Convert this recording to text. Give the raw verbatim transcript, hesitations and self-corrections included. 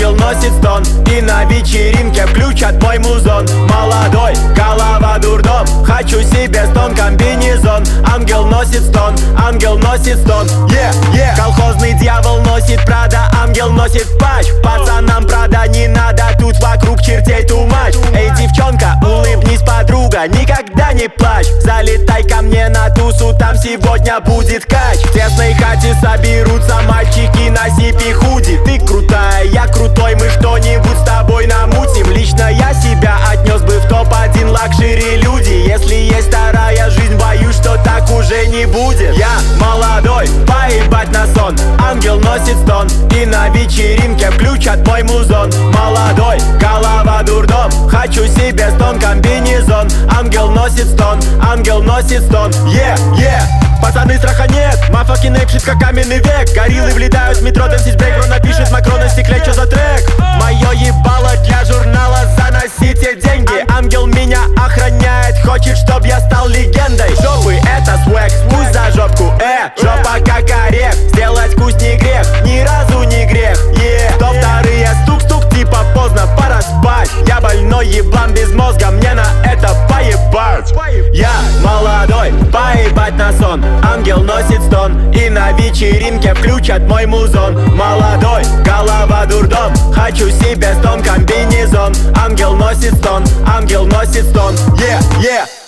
ангел носит стон. И на вечеринке включат мой музон. Молодой, голова дурдом, хочу себе стон, комбинезон. Ангел носит стон, ангел носит стон. Yeah, yeah. Колхозный дьявол носит Прада, ангел носит патч. Пацанам Прада не надо, тут вокруг чертей too much. Эй, девчонка, улыбнись, подруга, никогда не плачь. Залетай ко мне на тусу, там сегодня будет кач. В тесной хате соберутся мальчики на сипи худи. Ты крутая, я крутой, мы что-нибудь с тобой намутим. Лично я себя отнес бы в топ один лакшери люди. Если есть вторая жизнь, боюсь, что так уже не будет. Я молодой, поебать на сон, ангел носит стон. И на вечеринке включат мой музон. Молодой, голова дурдом, хочу себе стон, комбинезон. Ангел носит стон, ангел носит стон. Yeah, yeah. Пацаны, страха нет, мафаки нэпшит, как каменный век. Гориллы влетают в метро, дэнсить брейк. Бро напишет Макрон на стекле, чё за трек? Моё ебало для журнала, заносите деньги. Ангел меня охраняет, хочет, чтоб я стал легендой. Жопы это свэк, спусть за жопку, э жопа как орех, сделать вкусней грех, ни разу не грех, е yeah. То вторые стук-стук, типа поздно, пора спать. Я больной еблан без мозга, мне на это поебать. Я молодой, поебать на сон, ангел носит стон. И на вечеринке включат мой музон. Молодой, голова дурдом, хочу себе стон, комбинезон. Ангел носит стон, ангел носит стон. Yeah, yeah.